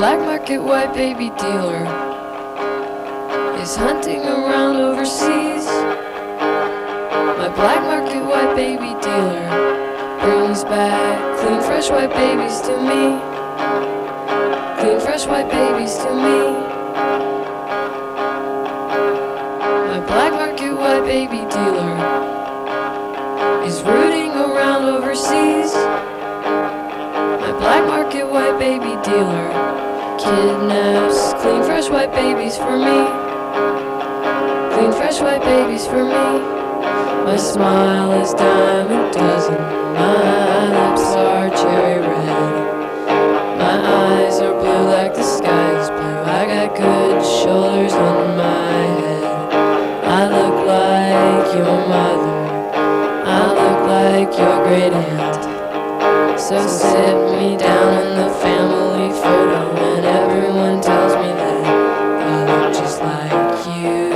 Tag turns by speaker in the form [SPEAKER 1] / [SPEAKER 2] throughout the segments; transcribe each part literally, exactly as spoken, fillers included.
[SPEAKER 1] black market white baby dealer is hunting around overseas. My black market white baby dealer brings back clean fresh white babies to me. Clean fresh white babies to me. My black market white baby dealer is rooting around overseas. My black market white baby dealer kidnaps clean fresh white babies for me. Clean fresh white babies for me. My smile is diamond dozen. My lips are cherry red. My eyes are blue like the sky is blue. I got good shoulders on my head. I look like your mother. I look like your great aunt. So sit me down in the family photo and everyone tells me that I look just like you.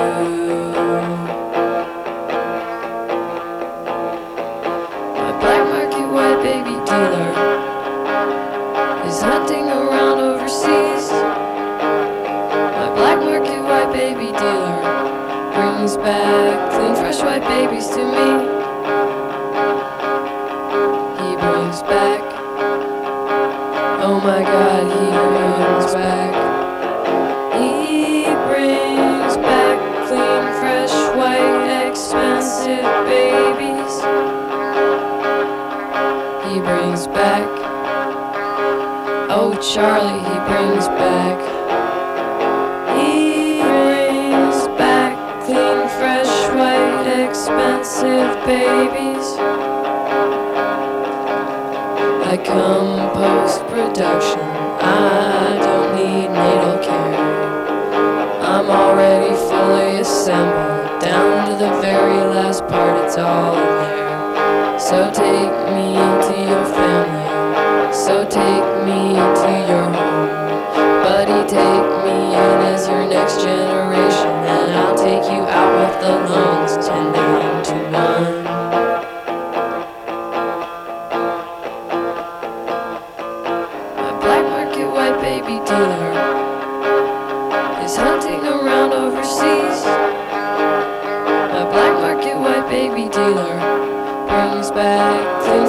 [SPEAKER 1] My black market white baby dealer is hunting around overseas. My black market white baby dealer brings back clean fresh white babies to me. He brings back, oh my God, he brings back. He brings back clean fresh white expensive babies. He brings back, oh Charlie, he brings back. He brings back clean fresh white expensive babies. I come post-production, I don't need natal care. I'm already fully assembled, down to the very last part, it's all there. So take me into your family, so take me into your home. Buddy, take me in as your next generation, and I'll take you out with the lungs, ten down to one. White baby dealer is hunting around overseas. My black market white baby dealer brings back clean